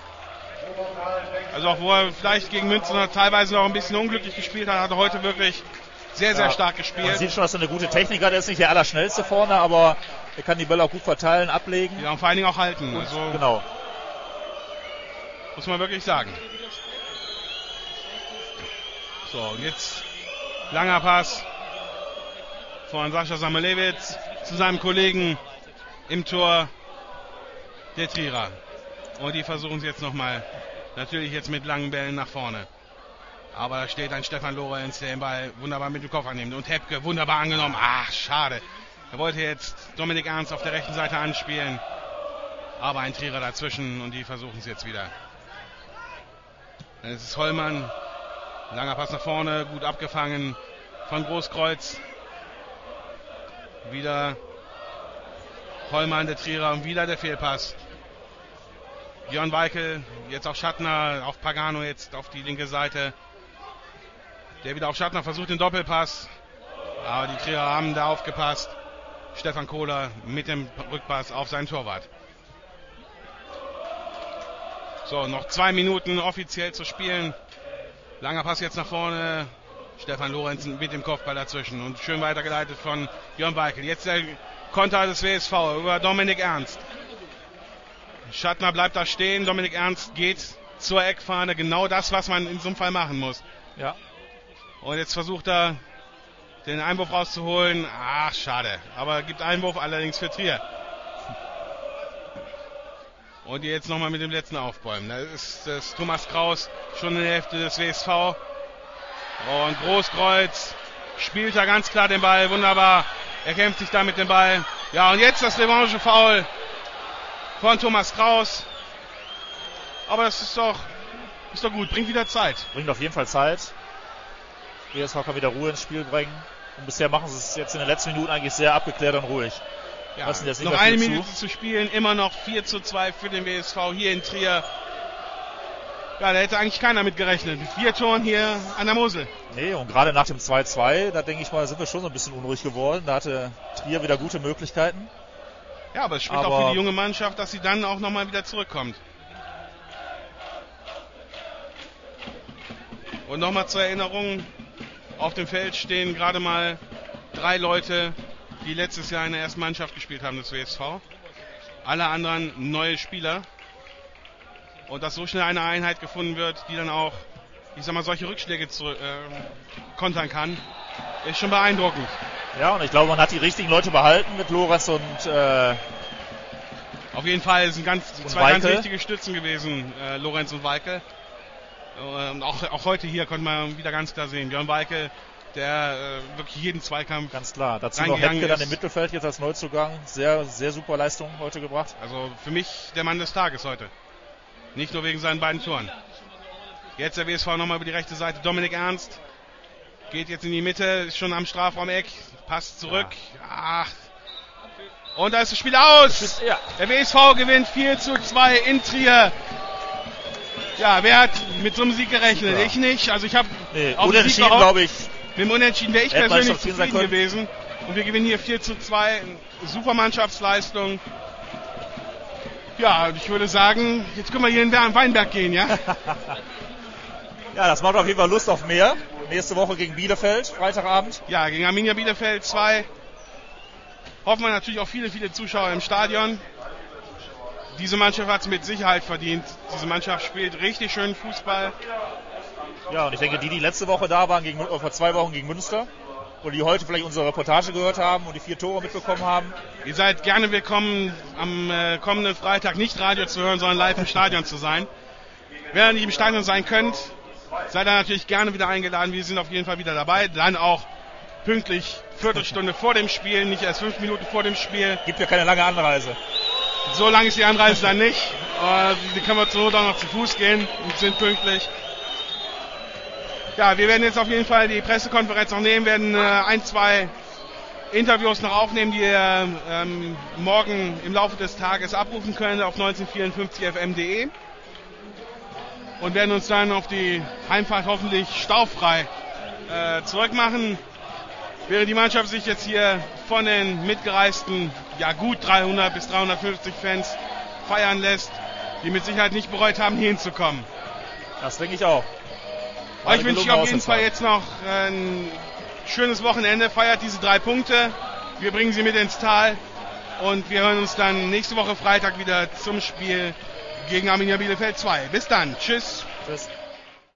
Also auch wo er vielleicht gegen Münster teilweise noch ein bisschen unglücklich gespielt hat, hat er heute wirklich sehr, sehr stark gespielt. Man sieht schon, dass er eine gute Technik hat. Er ist nicht der Allerschnellste vorne, aber er kann die Bälle auch gut verteilen, ablegen. Ja, und vor allen Dingen auch halten. Also genau. Muss man wirklich sagen. So, und jetzt langer Pass von Sascha Samelewitz zu seinem Kollegen im Tor, der Trierer. Und die versuchen es jetzt nochmal. Natürlich jetzt mit langen Bällen nach vorne. Aber da steht ein Stefan Lorenz, der den Ball wunderbar mit dem Kopf annimmt. Und Hepke wunderbar angenommen. Schade. Er wollte jetzt Dominik Ernst auf der rechten Seite anspielen. Aber ein Trierer dazwischen und die versuchen es jetzt wieder. Es ist Hollmann. Langer Pass nach vorne, gut abgefangen von Großkreuz. Wieder Hollmann, der Trierer und wieder der Fehlpass. Björn Weikel, jetzt auf Schattner, auf Pagano jetzt auf die linke Seite. Der wieder auf Schattner versucht den Doppelpass. Aber die Trierer haben da aufgepasst. Stefan Kohler mit dem Rückpass auf seinen Torwart. So, noch 2 Minuten offiziell zu spielen. Langer Pass jetzt nach vorne. Stefan Lorenzen mit dem Kopfball dazwischen. Und schön weitergeleitet von Björn Weikel. Jetzt der Konter des WSV über Dominik Ernst. Schattner bleibt da stehen. Dominik Ernst geht zur Eckfahne. Genau das, was man in so einem Fall machen muss. Ja. Und jetzt versucht er, den Einwurf rauszuholen. Ach, schade. Aber gibt Einwurf allerdings für Trier. Und jetzt nochmal mit dem letzten Aufbäumen. Das ist Thomas Kraus, schon in der Hälfte des WSV. Und Großkreuz spielt da ganz klar den Ball. Wunderbar. Er kämpft sich da mit dem Ball. Ja, und jetzt das revanche Foul von Thomas Kraus. Aber das ist doch gut. Bringt wieder Zeit. Bringt auf jeden Fall Zeit. WSV kann wieder Ruhe ins Spiel bringen. Und bisher machen sie es jetzt in den letzten Minuten eigentlich sehr abgeklärt und ruhig. Ja, noch eine Minute zu spielen, immer noch 4:2 für den WSV hier in Trier. Ja, da hätte eigentlich keiner mit gerechnet. Mit 4 Toren hier an der Mosel. Nee, und gerade nach dem 2:2, da denke ich mal, sind wir schon so ein bisschen unruhig geworden. Da hatte Trier wieder gute Möglichkeiten. Ja, aber es spricht auch für die junge Mannschaft, dass sie dann auch nochmal wieder zurückkommt. Und nochmal zur Erinnerung, auf dem Feld stehen gerade mal 3 Leute, die letztes Jahr in der ersten Mannschaft gespielt haben des WSV. Alle anderen neue Spieler. Und dass so schnell eine Einheit gefunden wird, die dann auch, ich sag mal, solche Rückschläge kontern kann, ist schon beeindruckend. Ja, und ich glaube, man hat die richtigen Leute behalten mit Lorenz und auf jeden Fall sind zwei ganz wichtige Stützen gewesen, Lorenz und Weikel. Auch heute hier konnte man wieder ganz klar sehen, Björn Weikel, der wirklich jeden Zweikampf ganz klar. Dazu noch Hepke dann im Mittelfeld jetzt als Neuzugang. Sehr, sehr super Leistung heute gebracht. Also für mich der Mann des Tages heute. Nicht nur wegen seinen beiden Toren. Jetzt der WSV nochmal über die rechte Seite. Dominik Ernst geht jetzt in die Mitte, ist schon am Strafraum-Eck, passt zurück. Ja. Ach. Und da ist das Spiel aus. Ja. Der WSV gewinnt 4:2 in Trier. Ja, wer hat mit so einem Sieg gerechnet? Ja. Ich nicht. Also ich habe unentschieden, glaube ich. Mit dem Unentschieden wäre ich persönlich zufrieden gewesen. Und wir gewinnen hier 4:2. Super Mannschaftsleistung. Ja, ich würde sagen, jetzt können wir hier in den Weinberg gehen, ja? Ja, das macht auf jeden Fall Lust auf mehr. Nächste Woche gegen Bielefeld, Freitagabend. Ja, gegen Arminia Bielefeld 2. Hoffen wir natürlich auch viele, viele Zuschauer im Stadion. Diese Mannschaft hat es mit Sicherheit verdient. Diese Mannschaft spielt richtig schön Fußball. Ja, und ich denke, die letzte Woche da waren, vor 2 Wochen gegen Münster, oder die heute vielleicht unsere Reportage gehört haben und die 4 Tore mitbekommen haben. Ihr seid gerne willkommen, am kommenden Freitag nicht Radio zu hören, sondern live im Stadion zu sein. Wenn ihr nicht im Stadion sein könnt, seid ihr natürlich gerne wieder eingeladen. Wir sind auf jeden Fall wieder dabei. Dann auch pünktlich Viertelstunde vor dem Spiel, nicht erst 5 Minuten vor dem Spiel. Gibt ja keine lange Anreise. So lang ist die Anreise dann nicht. Die können wir zur Not auch noch zu Fuß gehen und sind pünktlich. Ja, wir werden jetzt auf jeden Fall die Pressekonferenz noch nehmen, werden 1-2 Interviews noch aufnehmen, die ihr morgen im Laufe des Tages abrufen könnt auf 1954fm.de und werden uns dann auf die Heimfahrt hoffentlich staufrei zurückmachen. Während die Mannschaft sich jetzt hier von den mitgereisten, ja gut 300 bis 350 Fans feiern lässt, die mit Sicherheit nicht bereut haben, hier hinzukommen. Das denke ich auch. Euch wünsche ich auf jeden Fall jetzt noch ein schönes Wochenende. Feiert diese 3 Punkte. Wir bringen sie mit ins Tal. Und wir hören uns dann nächste Woche Freitag wieder zum Spiel gegen Arminia Bielefeld 2. Bis dann. Tschüss. Tschüss.